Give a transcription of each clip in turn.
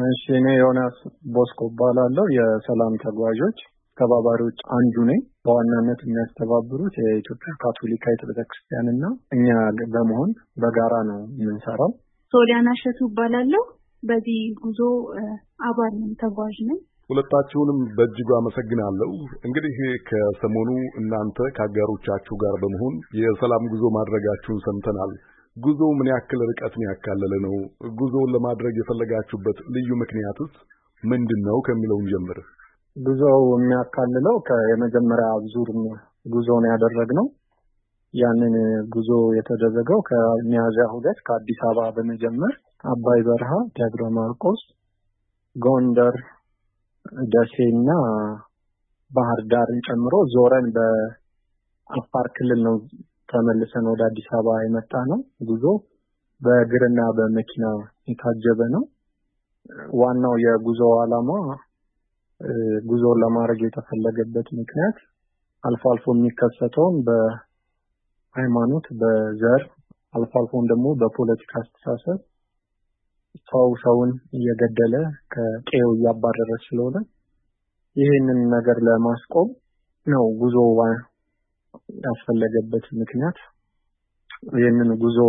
እሺ እኔ ዮናስ ቦስኮ ባላለው የሰላም ተጓዦች ተባባሪዎች አንዱ ነኝ። በዋናነት የሚያስተባብሩት የኢትዮጵያ ካቶሊካዊት ቤተክርስቲያንና እኛ በመሆን በጋራ ነው የምንሰራው። ሶሊያና ሸቱ ባላለው በዚህ ጉዞ አባል ነኝ፣ ተጓዥ ነኝ። ሁለታችሁንም በእጅጉ አመሰግናለሁ። እንግዲህ ከሰሞኑ እናንተ ከአጋሮቻችሁ ጋር በመሆን የሰላም ጉዞ ማድረጋችሁን ሰምተናል። ጉዞ ምን ያክል ርቀትን ያካለለ ነው? ጉዞውን ለማድረግ የፈለጋችሁበት ልዩ ምክንያትስ ምንድነው ከሚለው እንጀምር። ጉዞው የሚያካልለው ከየመጀመሪያ ዙር ጉዞ ነው ያደረግነው። ያንን ጉዞ የተደረገው ከሚያዝያ 2 ከአዲስ አበባ በመጀመር አባይ በረሃ፣ ደብረ ማርቆስ፣ ጎንደር፣ ደሴና ባህር ዳርን ጨምሮ ዞረን በአፋር ክልል ነው ተመልሰን ወደ አዲስ አበባ የመጣነው። ጉዞ በእግርና በመኪና የታጀበ ነው። ዋናው የጉዞ ዓላማ ጉዞ ለማድረግ የተፈለገበት ምክንያት አልፎ አልፎ የሚከሰተውን በሃይማኖት፣ በዘር አልፎ አልፎም ደግሞ በፖለቲካ አስተሳሰብ ሰውን እየገደለ ከቀዬው እያባረረ ስለሆነ ይህንን ነገር ለማስቆም ነው ጉዞ ያስፈለገበት ምክንያት። ይህንን ጉዞ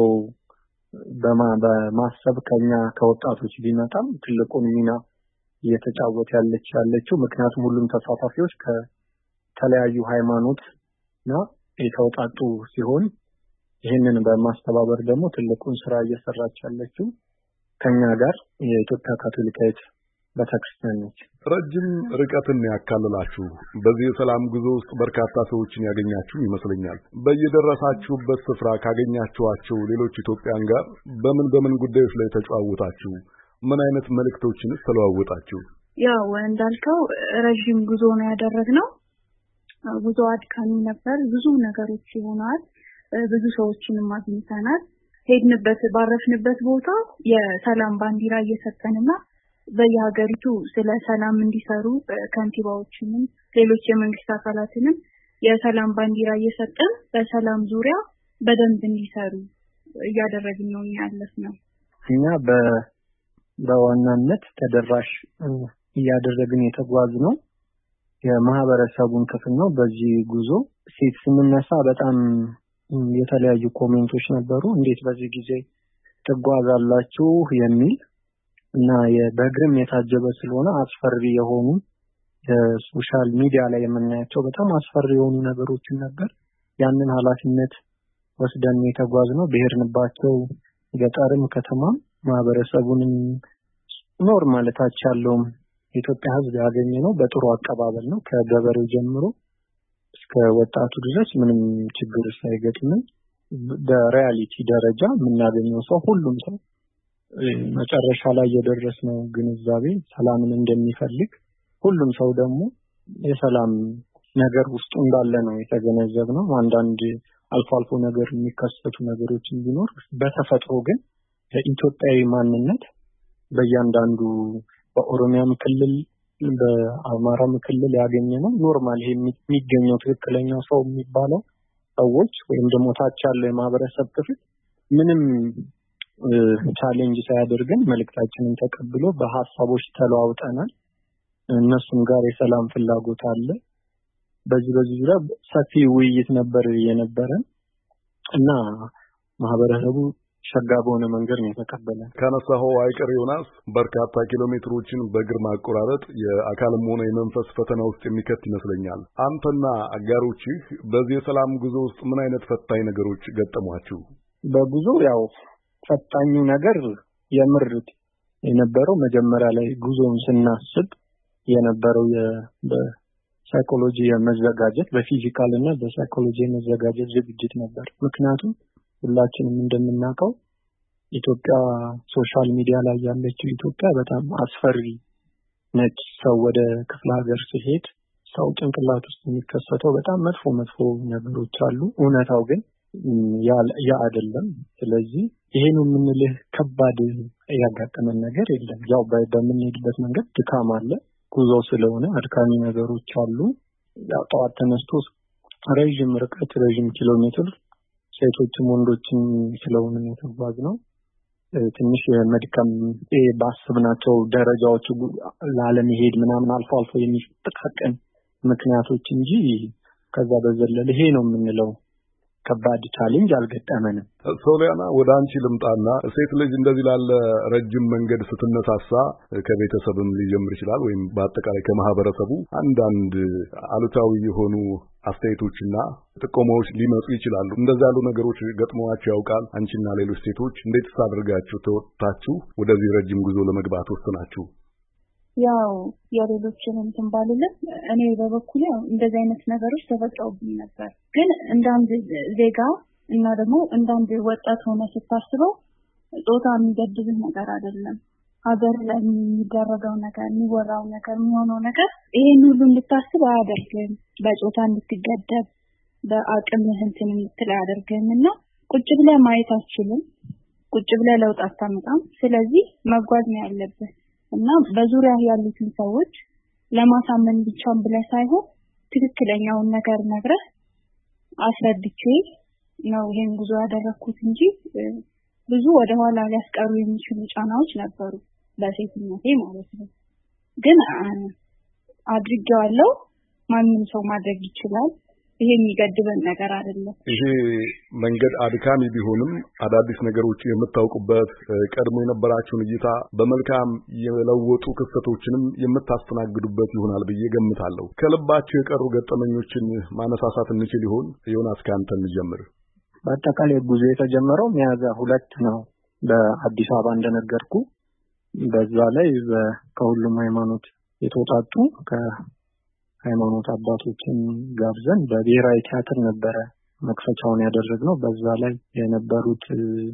በማሰብ ከኛ ከወጣቶች ቢመጣም ትልቁን ሚና እየተጫወተ ያለችው ምክንያቱም ሁሉም ተሳታፊዎች ከተለያዩ ሃይማኖትና የተውጣጡ ሲሆን ይህንን በማስተባበር ደግሞ ትልቁን ስራ እየሰራች ያለችው ከኛ ጋር የኢትዮጵያ ካቶሊካዊት ቤተክርስቲያን ነች። ረጅም ርቀትን ያካለላችሁ በዚህ የሰላም ጉዞ ውስጥ በርካታ ሰዎችን ያገኛችሁ ይመስለኛል። በየደረሳችሁበት ስፍራ ካገኛችኋቸው ሌሎች ኢትዮጵያን ጋር በምን ጉዳዮች ላይ ተጫወታችሁ? ምን አይነት መልእክቶችን ተለዋወጣችሁ? ያው እንዳልከው ረጅም ጉዞ ነው ያደረግነው። ጉዞ አድካሚ ነበር። ብዙ ነገሮች ይሆናል። ብዙ ሰዎችንም አግኝተናል። ሄድንበት ባረፍንበት ቦታ የሰላም ባንዲራ እየሰጠንና በየሀገሪቱ ስለ ሰላም እንዲሰሩ ከንቲባዎችንም ሌሎች የመንግስት አካላትንም የሰላም ባንዲራ እየሰጠን በሰላም ዙሪያ በደንብ እንዲሰሩ እያደረግን ነው ያለፍነው። እኛ በዋናነት ተደራሽ እያደረግን የተጓዝነው የማህበረሰቡን ክፍል ነው። በዚህ ጉዞ ስንነሳ በጣም የተለያዩ ኮሜንቶች ነበሩ። እንዴት በዚህ ጊዜ ተጓዛላችሁ የሚል እና በእግርም የታጀበ ስለሆነ አስፈሪ የሆኑ የሶሻል ሚዲያ ላይ የምናያቸው በጣም አስፈሪ የሆኑ ነገሮችን ነበር። ያንን ኃላፊነት ወስደን የተጓዝነው በሄድንባቸው ገጠርም ከተማም ማህበረሰቡንም ኖርማል ታች ያለውም የኢትዮጵያ ሕዝብ ያገኘነው በጥሩ አቀባበል ነው። ከገበሬው ጀምሮ እስከ ወጣቱ ድረስ ምንም ችግር ሳይገጥመን በሪያሊቲ ደረጃ የምናገኘው ሰው ሁሉም ሰው መጨረሻ ላይ የደረስነው ግንዛቤ ሰላምን እንደሚፈልግ ሁሉም ሰው ደግሞ የሰላም ነገር ውስጡ እንዳለ ነው የተገነዘብነው። አንዳንድ አልፎ አልፎ ነገር የሚከሰቱ ነገሮችን ቢኖር በተፈጥሮ ግን የኢትዮጵያዊ ማንነት በእያንዳንዱ በኦሮሚያም ክልል በአማራም ክልል ያገኘነው ኖርማል ይሄ የሚገኘው ትክክለኛው ሰው የሚባለው ሰዎች ወይም ደግሞ ታች ያለው የማህበረሰብ ክፍል ምንም ቻሌንጅ ሳያደርገን መልእክታችንን ተቀብሎ በሐሳቦች ተለዋውጠናል። እነሱም ጋር የሰላም ፍላጎት አለ። በዚህ ዙሪያ ሰፊ ውይይት ነበር የነበረን እና ማህበረሰቡ ሸጋ በሆነ መንገድ ነው የተቀበለ። ከነሳው አይቀር ዮናስ በርካታ ኪሎ ሜትሮችን በእግር ማቆራረጥ የአካልም ሆነ የመንፈስ ፈተና ውስጥ የሚከት ይመስለኛል። አንተና አጋሮችህ በዚህ የሰላም ጉዞ ውስጥ ምን አይነት ፈታኝ ነገሮች ገጠሟችሁ? በጉዞ ያው ፈታኙ ነገር የምርት የነበረው መጀመሪያ ላይ ጉዞውን ስናስብ የነበረው በሳይኮሎጂ የመዘጋጀት በፊዚካል እና በሳይኮሎጂ የመዘጋጀት ዝግጅት ነበር። ምክንያቱም ሁላችንም እንደምናውቀው ኢትዮጵያ ሶሻል ሚዲያ ላይ ያለችው ኢትዮጵያ በጣም አስፈሪ ነች። ሰው ወደ ክፍለ ሀገር ሲሄድ ሰው ጭንቅላት ውስጥ የሚከሰተው በጣም መጥፎ ነገሮች አሉ። እውነታው ግን ያ አይደለም። ስለዚህ ይሄን የምንልህ ከባድ ያጋጠመን ነገር የለም። ያው በምንሄድበት መንገድ ድካም አለ። ጉዞ ስለሆነ አድካሚ ነገሮች አሉ። ያው ጠዋት ተነስቶ ረጅም ርቀት ረጅም ኪሎ ሜትር ሴቶችም ወንዶችም ስለሆነ የተጓዝነው ትንሽ መድከም ባስብናቸው ደረጃዎች ላለመሄድ ምናምን አልፎ አልፎ የሚፈጠቀን ምክንያቶች እንጂ ከዛ በዘለለ ይሄ ነው የምንለው ከባድ ቻሌንጅ አልገጠመንም። ሶሊያና ወደ አንቺ ልምጣና ሴት ልጅ እንደዚህ ላለ ረጅም መንገድ ስትነሳሳ ከቤተሰብም ሊጀምር ይችላል ወይም በአጠቃላይ ከማህበረሰቡ አንዳንድ አሉታዊ የሆኑ አስተያየቶችና ጥቆማዎች ሊመጡ ይችላሉ። እንደዛ ያሉ ነገሮች ገጥመዋችሁ ያውቃል? አንቺና ሌሎች ሴቶች እንዴት አድርጋችሁ ተወጣችሁ ወደዚህ ረጅም ጉዞ ለመግባት ወሰናችሁ? ያው የሌሎችን እንትን ባልልም እኔ በበኩሌ እንደዚህ አይነት ነገሮች ተፈጥረውብኝ ነበር። ግን እንዳንድ ዜጋ እና ደግሞ እንዳንድ ወጣት ሆነ ስታስበው ጾታ የሚገድብህ ነገር አይደለም። ሀገር ላይ የሚደረገው ነገር፣ የሚወራው ነገር፣ የሚሆነው ነገር ይሄን ሁሉ እንድታስብ አያደርግም። በጾታ እንድትገደብ በአቅምህ እንትን እንድትል አያደርግምና ቁጭ ብለህ ማየት አትችልም። ቁጭ ብለህ ለውጥ አታመጣም። ስለዚህ መጓዝ ነው ያለብህ እና በዙሪያ ያሉትን ሰዎች ለማሳመን ብቻም ብለህ ሳይሆን ትክክለኛውን ነገር ነግረህ አስረድቼ ነው ይሄን ጉዞ ያደረኩት እንጂ ብዙ ወደ ኋላ ሊያስቀሩ የሚችሉ ጫናዎች ነበሩ በሴትነቴ ማለት ነው። ግን አድርጌዋለሁ። ማንም ሰው ማድረግ ይችላል። ይሄ የሚገድበን ነገር አይደለም። ይሄ መንገድ አድካሚ ቢሆንም አዳዲስ ነገሮች የምታውቁበት ቀድሞ የነበራችሁን እይታ በመልካም የለወጡ ክስተቶችንም የምታስተናግዱበት ይሆናል ብዬ ገምታለሁ። ከልባችሁ የቀሩ ገጠመኞችን ማነሳሳት እንችል ይሆን? ዮናስ ካንተ እንጀምር። በአጠቃላይ ጉዞ የተጀመረው ሚያዝያ 2 ነው በአዲስ አበባ እንደነገርኩ። በዛ ላይ ከሁሉም ሃይማኖት የተውጣጡ ሃይማኖት አባቶችን ጋብዘን በብሔራዊ ቲያትር ነበረ መክፈቻውን ያደረግነው። በዛ ላይ የነበሩት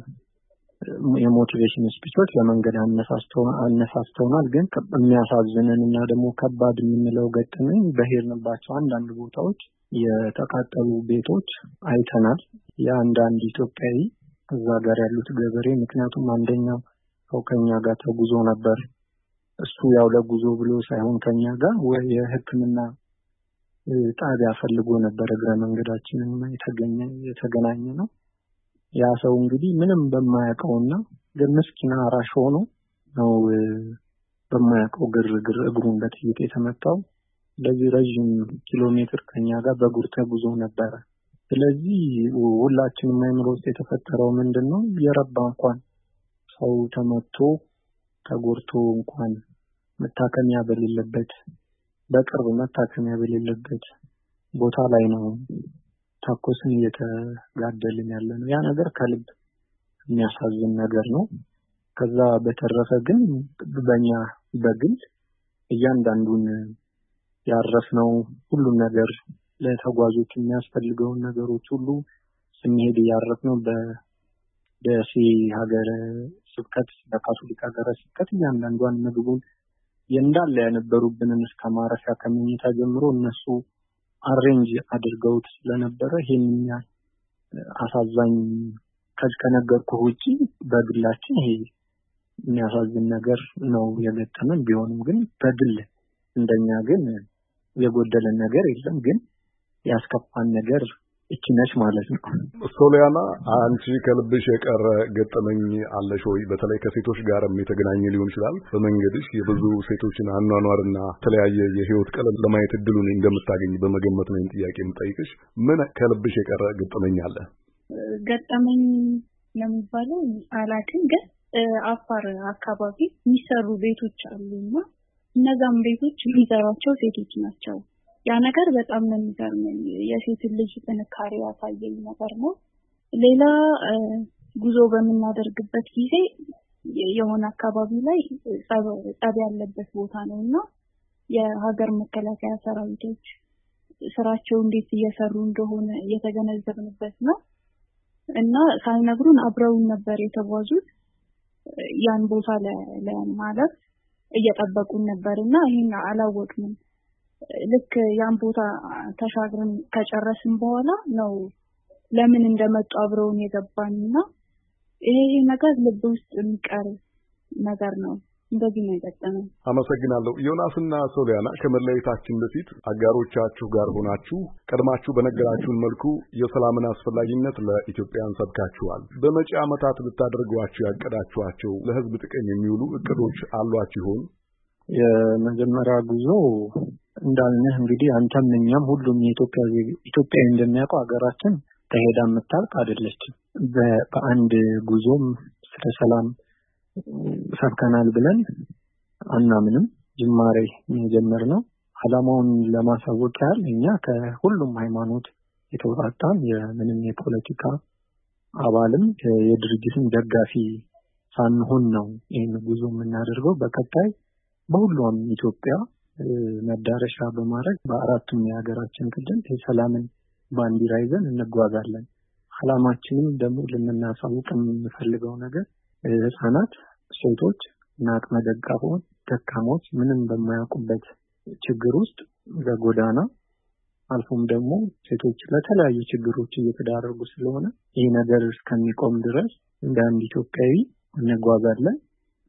የሞቲቬሽን ስፒቾች ለመንገድ አነሳስተውናል። ግን የሚያሳዝነንና ደግሞ ከባድ የምንለው ገጠመኝ በሄድንባቸው አንዳንድ ቦታዎች የተቃጠሉ ቤቶች አይተናል። የአንዳንድ ኢትዮጵያዊ እዛ ጋር ያሉት ገበሬ ምክንያቱም አንደኛው ሰው ከኛ ጋር ተጉዞ ነበር። እሱ ያው ለጉዞ ብሎ ሳይሆን ከኛ ጋር የሕክምና ጣቢያ ፈልጎ ነበር። እግረ መንገዳችንን የተገናኘ ነው። ያ ሰው እንግዲህ ምንም በማያውቀውና ግን ምስኪን አራሽ ሆኖ ነው በማያውቀው ግርግር እግሩን በጥይት የተመታው። ለዚህ ረጅም ኪሎ ሜትር ከኛ ጋር በእግር ተጉዞ ነበር። ስለዚህ ሁላችንም አይምሮ ውስጥ የተፈጠረው ምንድነው የረባ እንኳን ሰው ተመቶ ተጎርቶ እንኳን መታከሚያ በሌለበት በቅርብ መታከሚያ በሌለበት ቦታ ላይ ነው ታኮስን እየተጋደልን ያለነው። ያ ነገር ከልብ የሚያሳዝን ነገር ነው። ከዛ በተረፈ ግን በእኛ በግል እያንዳንዱን ያረፍነው ሁሉ ነገር ለተጓዦች የሚያስፈልገውን ነገሮች ሁሉ ስንሄድ ያረፍነው በደሴ ሀገረ ስብከት በካቶሊክ ሀገረ ስብከት እያንዳንዷን ምግቡን እንዳለ የነበሩብንን እስከ ማረፊያ ከመኝታ ጀምሮ እነሱ አሬንጅ አድርገውት ስለነበረ ይሄንኛ አሳዛኝ ከነገርኩህ ውጪ በግላችን ይሄ የሚያሳዝን ነገር ነው የገጠመን። ቢሆንም ግን በግል እንደኛ ግን የጎደለን ነገር የለም። ግን ያስከፋን ነገር እቺ ነች ማለት ነው። ሶሊያና አንቺ ከልብሽ የቀረ ገጠመኝ አለሽ ወይ? በተለይ ከሴቶች ጋርም የተገናኘ ሊሆን ይችላል። በመንገድሽ የብዙ ሴቶችን አኗኗርና የተለያየ የህይወት ቀለም ለማየት እድሉን እንደምታገኝ በመገመት ነው ጥያቄ የምጠይቅሽ። ምን ከልብሽ የቀረ ገጠመኝ አለ? ገጠመኝ ለሚባለው አላውቅም፣ ግን አፋር አካባቢ የሚሰሩ ቤቶች አሉና እነዛም ቤቶች የሚሰሯቸው ሴቶች ናቸው። ያ ነገር በጣም ነው የሚገርመኝ። የሴት ልጅ ጥንካሬ ያሳየኝ ነገር ነው። ሌላ ጉዞ በምናደርግበት ጊዜ የሆነ አካባቢ ላይ ጸብ ያለበት ቦታ ነውና የሀገር መከላከያ ሰራዊቶች ስራቸው እንዴት እየሰሩ እንደሆነ እየተገነዘብንበት ነው እና ሳይነግሩን አብረውን ነበር የተጓዙት። ያን ቦታ ለማለፍ እየጠበቁን ነበርና ይሄን አላወቅንም። ልክ ያን ቦታ ተሻግረን ከጨረስን በኋላ ነው ለምን እንደመጡ አብረውን የገባንና ይሄ ነገር ልብ ውስጥ የሚቀር ነገር ነው። እንደዚህ ነው የገጠመው። አመሰግናለሁ። ዮናስና ሶሊያና ከመለየታችን በፊት አጋሮቻችሁ ጋር ሆናችሁ ቀድማችሁ በነገራችሁን መልኩ የሰላምን አስፈላጊነት ለኢትዮጵያን ሰብካችኋል። በመጪ ዓመታት ልታደርጓቸው ያቀዳችኋቸው ለህዝብ ጥቅም የሚውሉ እቅዶች አሏችሁ ይሆን? የመጀመሪያ ጉዞ እንዳልነህ እንግዲህ አንተም እኛም ሁሉም ኢትዮጵያዊ እንደሚያውቀው ሀገራችን ተሄዳ የምታልቅ አይደለችም። በአንድ ጉዞም ስለ ሰላም ሰብከናል ብለን አናምንም። ጅማሬ የጀመርነው ዓላማውን ለማሳወቅ ያህል እኛ ከሁሉም ሃይማኖት የተውጣጣን የምንም የፖለቲካ አባልም የድርጅትም ደጋፊ ሳንሆን ነው ይህን ጉዞ የምናደርገው። በቀጣይ በሁሉም ኢትዮጵያ መዳረሻ በማድረግ በአራቱም የሀገራችን ክልል የሰላምን ባንዲራ ይዘን እንጓዛለን። ዓላማችንም ደግሞ ልናሳውቅ የምንፈልገው ነገር ህፃናት፣ ሴቶች እና አቅመ ደካሞች ምንም በማያውቁበት ችግር ውስጥ በጎዳና አልፎም ደግሞ ሴቶች ለተለያዩ ችግሮች እየተዳረጉ ስለሆነ ይህ ነገር እስከሚቆም ድረስ እንደ አንድ ኢትዮጵያዊ እንጓዛለን፣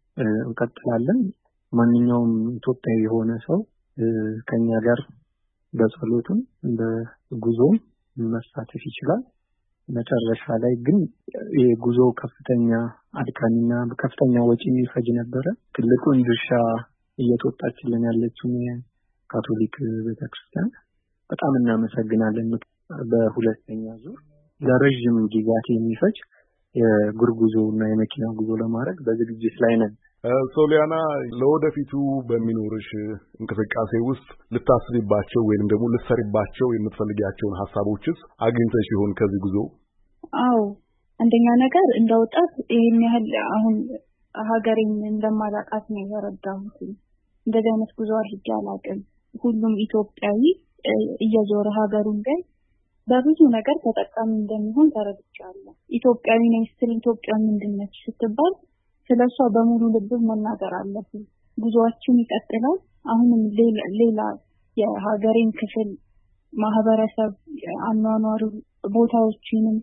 እንቀጥላለን። ማንኛውም ኢትዮጵያዊ የሆነ ሰው ከኛ ጋር በጸሎቱም በጉዞም መሳተፍ ይችላል። መጨረሻ ላይ ግን የጉዞ ከፍተኛ አድካሚና ከፍተኛ ወጪ የሚፈጅ ነበረ። ትልቁን ድርሻ እየተወጣችልን ያለችው የካቶሊክ ቤተክርስቲያን በጣም እናመሰግናለን። በሁለተኛ ዙር ለረጅም ጊዜያት የሚፈጅ የእግር ጉዞና የመኪና ጉዞ ለማድረግ በዝግጅት ላይ ነን። ሶሊያና ለወደፊቱ በሚኖርሽ እንቅስቃሴ ውስጥ ልታስቢባቸው ወይንም ደግሞ ልትሰሪባቸው የምትፈልጊያቸውን ሐሳቦችስ አግኝተሽ ይሆን ከዚህ ጉዞ? አዎ፣ አንደኛ ነገር እንደወጣት ይሄን ያህል አሁን ሀገሬን እንደማላቃት ነው የረዳሁት። እንደዚህ አይነት ጉዞ አድርጌ አላውቅም። ሁሉም ኢትዮጵያዊ እየዞረ ሀገሩን ላይ በብዙ ነገር ተጠቃሚ እንደሚሆን ተረድቻለሁ። ኢትዮጵያዊ ነኝ ስትል ኢትዮጵያ ምንድነች ስትባል ስለሷ በሙሉ ልብ መናገር አለብን። ጉዞአችን ይቀጥላል። አሁንም ሌላ የሀገሬን ክፍል ማህበረሰብ አኗኗሩ ቦታዎችንም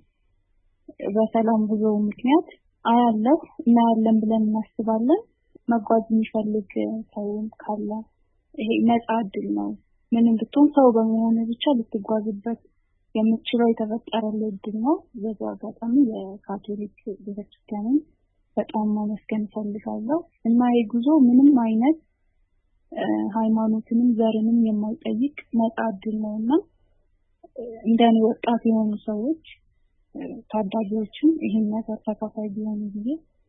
በሰላም ጉዞ ምክንያት አያለሁ እናያለን ብለን እናስባለን። መጓዝ የሚፈልግ ሰው ካለ ይሄ ነፃ ዕድል ነው። ምንም ብትሆን ሰው በመሆን ብቻ ልትጓዝበት የምትችለው የተፈጠረልህ ዕድል ነው። በዚህ አጋጣሚ የካቶሊክ ቤተክርስቲያንን በጣም ማመስገን ፈልጋለሁ እና የጉዞ ምንም አይነት ሃይማኖትንም ዘርንም የማይጠይቅ ነፃ ዕድል ነውና እንደኔ ወጣት የሆኑ ሰዎች ታዳጊዎችም ይሄን ነገር ተካፋይ ቢሆኑ ብዬ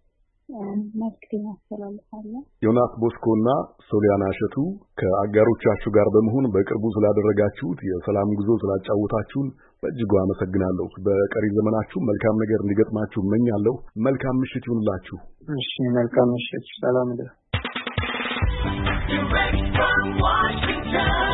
መልዕክቴን አስተላልፋለሁ። ዮናስ ቦስኮና ሶሊያና እሸቱ ከአጋሮቻችሁ ጋር በመሆን በቅርቡ ስላደረጋችሁት የሰላም ጉዞ ስላጫወታችሁን በእጅጉ አመሰግናለሁ። በቀሪ ዘመናችሁ መልካም ነገር እንዲገጥማችሁ እመኛለሁ። መልካም ምሽት ይሁንላችሁ። እሺ፣ መልካም ምሽት። ሰላም